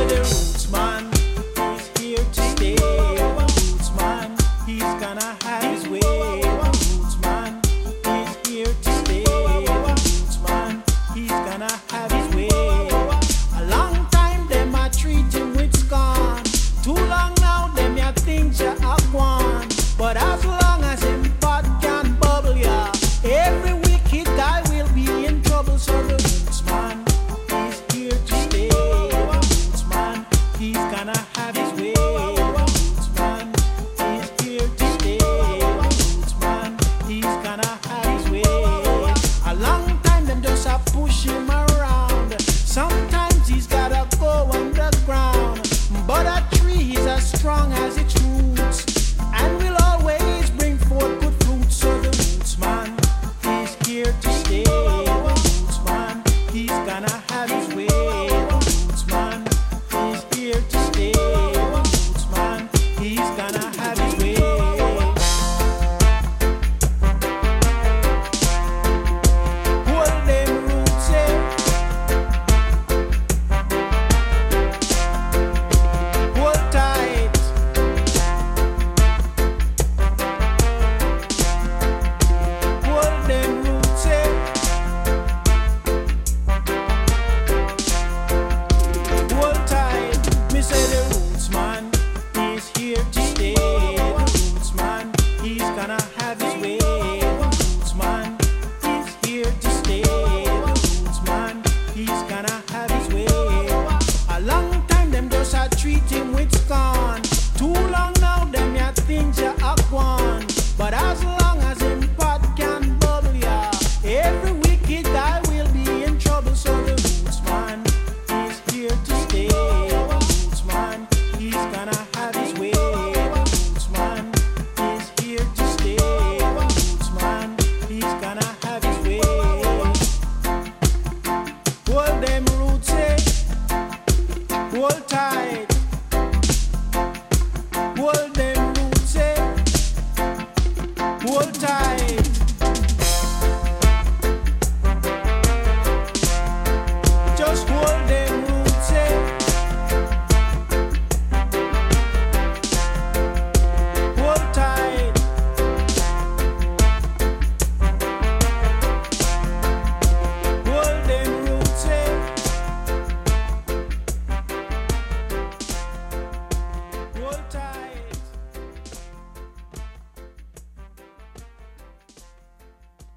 say the roots man is here to stay. The roots man, he's gonna have his way. The roots man is here to stay. The roots man, he's gonna have his way. A long time them a treat him with scorn. Too long now them ya think ya a gone. But as long as him pot can bubble ya, every wicked guy will be in trouble. So the roots man is here to stay. The roots man, he's gonna have his way. The roots man is here to stay. The roots man, he's gonna have his way. A long time them just a push him around. Sometimes he's gotta go underground. But a tree is as strong as its roots, and will always bring forth good fruits. So the roots man is here to stay. The roots man, he's gonna have his way. The roots man is here to stay. The roots man, he's gonna have his way. Hold them roots, hold tight. Hold them roots, hold tight. Me say the roots man is here to stay. The roots man, he's gonna have his way. The roots man is here to stay. The roots man, he's gonna have his way. A long time them just a treat him with scorn. Too long now them ya think ya a gone. But as long as him pot can bubble ya, every wicked guy will be in trouble. So the roots man is here to stay. The roots man, he's gonna have his way. The roots man is here to stay. The roots man, he's gonna have his way. Hold them roots, hold tight.